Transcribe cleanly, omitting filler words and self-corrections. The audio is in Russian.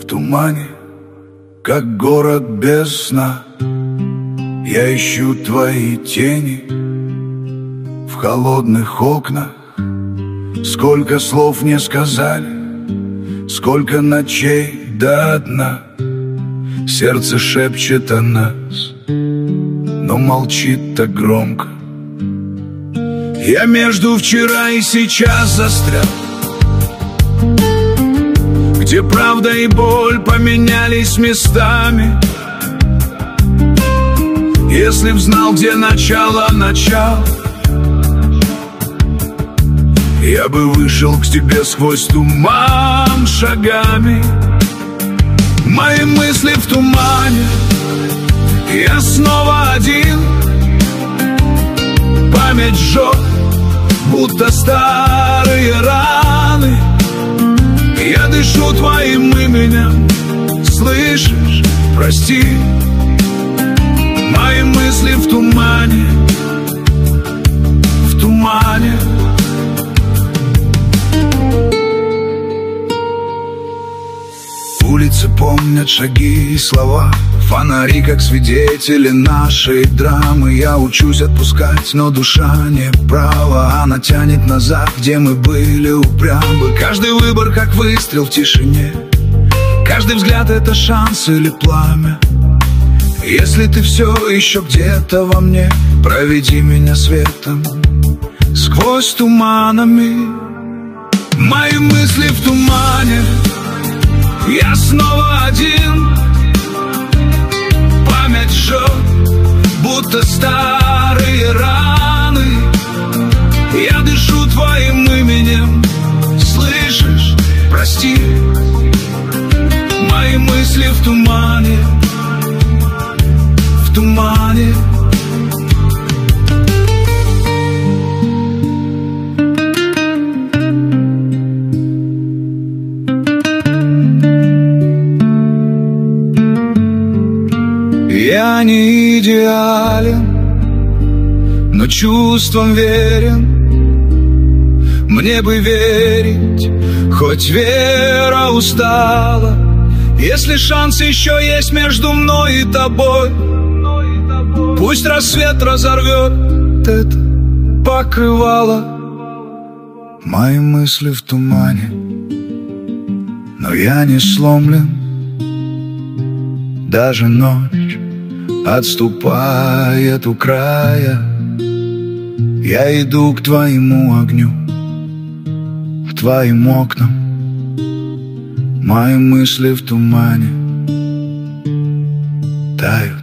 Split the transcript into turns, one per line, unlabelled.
тумане, как город без сна. Я ищу твои тени в холодных окнах. Сколько слов не сказали, сколько ночей до дна. Сердце шепчет о нас, но молчит так громко. Я между вчера и сейчас застрял, где правда и боль поменялись местами. Если б знал, где начало, я бы вышел к тебе сквозь туман шагами. Мои мысли в тумане, я снова один. Память жжет, будто старые раны. Я дышу твоим именем, слышишь, прости. Мои мысли в тумане, в тумане. Улицы помнят шаги и слова, фонари как свидетели нашей драмы. Я учусь отпускать, но душа не права. Она тянет назад, где мы были упрямы. Каждый выбор как выстрел в тишине, каждый взгляд это шанс или пламя. Если ты все еще где-то во мне, проведи меня светом сквозь туманами. Мои мысли в тумане, я снова один. Память жжет, будто старые раны. Я дышу твоим именем, слышишь, прости. Мои мысли в тумане, в тумане. Я не идеален, но чувством верен. Мне бы верить, хоть вера устала. Если шанс еще есть между мной и тобой, пусть рассвет разорвет это покрывало. Мои мысли в тумане, но я не сломлен. Даже ночь отступает у края. Я иду к твоему огню, к твоим окнам. Мои мысли в тумане тают.